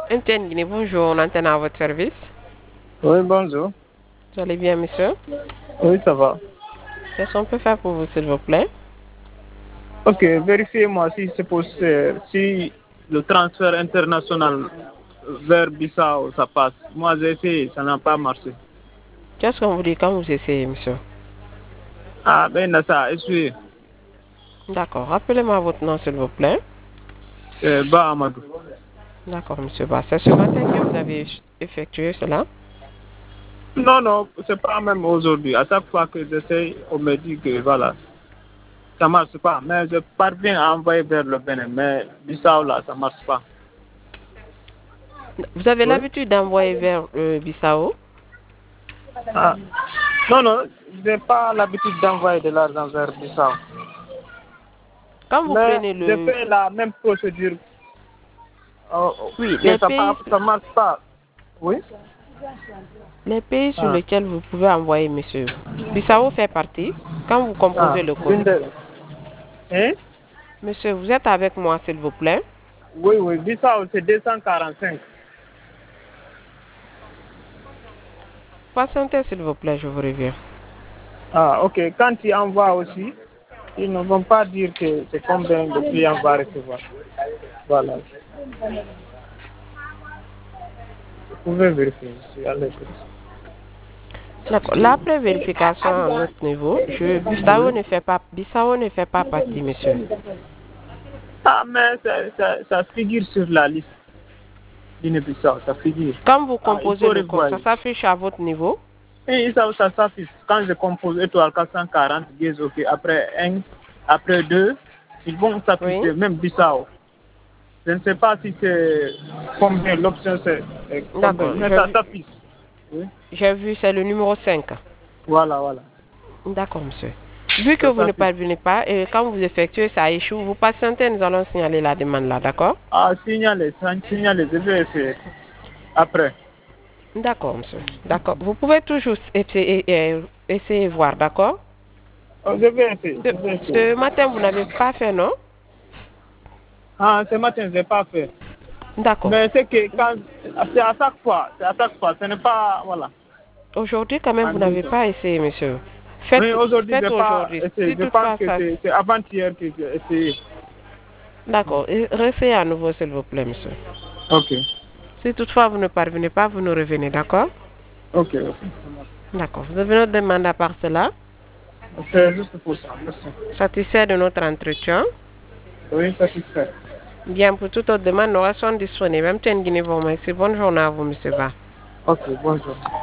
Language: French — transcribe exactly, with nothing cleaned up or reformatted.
Etienne Guinée, bonjour, on antenne à votre service. Oui, bonjour. Vous allez bien, monsieur? Oui, ça va. Qu'est-ce qu'on peut faire pour vous, s'il vous plaît? Ok, vérifiez-moi si c'est possible, si le transfert international vers Bissau, ça passe. Moi, j'ai essayé, ça n'a pas marché. Qu'est-ce qu'on vous dit quand vous essayez, monsieur? Ah, ben, ça, essuyez. D'accord, rappelez-moi votre nom, s'il vous plaît. C'est Ba Amadou. D'accord, monsieur Ba. C'est ce matin que vous avez effectué cela? Non, non, c'est pas même aujourd'hui. À chaque fois que j'essaye, on me dit que voilà, ça marche pas. Mais je parviens à envoyer vers le Bénin, mais Bissau, là, ça marche pas. Vous avez Oui? l'habitude d'envoyer vers euh, Bissau? Ah. Non, non, je n'ai pas l'habitude d'envoyer de l'argent vers Bissau. Quand vous Mais prenez je le... fais la même procédure. Oh, oh, Oui, que les ça pays, ne marche pas. Oui? les pays sur Ah, lesquels vous pouvez envoyer, monsieur. Bissau fait partie. Quand vous ah, composez le code. l'une de- Hein? Monsieur, vous êtes avec moi, s'il vous plaît. Oui, oui, Bissau, c'est deux cent quarante-cinq. Patientez, s'il vous plaît, je vous reviens. Ah, ok. Quand tu envoies aussi, ils ne vont pas dire que c'est combien le client va recevoir. Voilà. Vous pouvez vérifier. Je suis à l'écoute. D'accord. L'après vérification à notre niveau, je, Bissau ne fait pas, Bissau ne fait pas partie, monsieur. Ah, mais ça, ça, ça figure sur la liste. Guinée-Bissau, ça figure. Quand vous Ah, il composez faut le code, revoir. ça s'affiche à votre niveau. Et ça, ça s'affiche. Quand je compose étoile quatre cent quarante, dièse OK, après un, après deux, ils vont Oui. s'afficher, même Bissau. Je ne sais pas si c'est combien, l'option c'est c'est combien, D'accord. mais J'ai ça vu, s'affiche. Oui. j'ai vu, c'est le numéro cinq. Voilà, voilà. D'accord, monsieur. Vu que Ça vous ne s'affiche. parvenez pas, et quand vous effectuez ça échoue, vous patientez, nous allons signaler la demande là, d'accord? Ah, signalez, signalez, je vais essayer. Après. D'accord, monsieur. D'accord. Vous pouvez toujours essayer, euh, essayer voir, d'accord? Oh, je vais essayer, Ce, je vais essayer. ce matin, vous n'avez pas fait, non? Ah, ce matin, je n'ai pas fait. D'accord. Mais c'est que quand, c'est à chaque fois, c'est à chaque fois, ce n'est pas, voilà. Aujourd'hui, quand même, En vous deux n'avez temps. pas essayé, monsieur. Faites, Oui, aujourd'hui, je faites n'ai pas aujourd'hui. essayé. Si Je pense toutefois que ça... c'est avant-hier que j'ai essayé. D'accord. Et Réessayez à nouveau, s'il vous plaît, monsieur. Ok, Si toutefois vous ne parvenez pas, vous nous revenez, d'accord? ok, ok. D'accord. Vous avez notre demande à part cela. C'est juste pour ça. Merci. Satisfait de notre entretien. Oui, satisfait. Bien, pour toute autre demande, nous restons disponibles. Même Guinée, vous remercie. Bonne journée à vous, monsieur Ba. Ok, bonjour.